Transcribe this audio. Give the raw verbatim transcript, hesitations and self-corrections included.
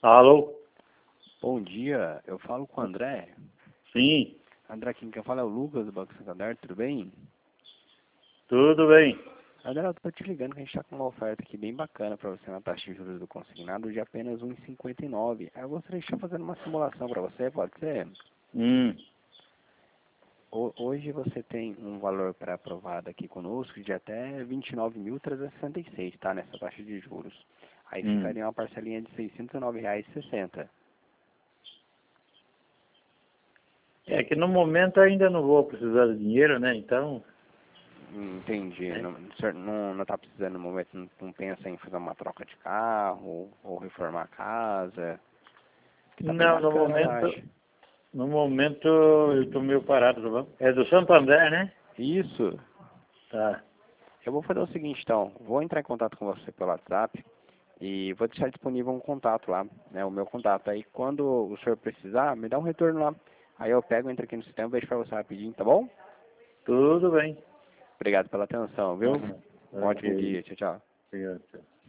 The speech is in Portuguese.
Alô? Bom dia, eu falo com o André. Sim, André, quem quer falar é o Lucas do Banco Santander, tudo bem? tudo bem. André, eu tô te ligando que a gente tá com uma oferta aqui bem bacana para você na taxa de juros do consignado de apenas um vírgula cinquenta e nove. Eu gostaria de estar fazendo uma simulação para você, pode ser? Hum, Ho- Hoje você tem um valor pré-aprovado aqui conosco de até vinte e nove mil trezentos e sessenta e seis, tá? Nessa taxa de juros. Aí hum. ficaria uma parcelinha de seiscentos e nove reais e sessenta. É que no momento ainda não vou precisar de dinheiro, né? Então, Entendi. é. Não, o senhor não, não tá precisando no momento, não, não pensa em fazer uma troca de carro ou reformar a casa? Que tá bem Não, no bacana a momento, taxa. no momento eu estou meio parado, tá bom? É do Santander, né? Isso. Tá. Eu vou fazer o seguinte então, vou entrar em contato com você pelo WhatsApp e vou deixar disponível um contato lá, né, o meu contato. Aí quando o senhor precisar, me dá um retorno lá. Aí eu pego, entro aqui no sistema e vejo pra você rapidinho, tá bom? Tudo bem. Obrigado pela atenção, viu? Aham. Um ótimo Ok. dia, tchau, tchau. Obrigado.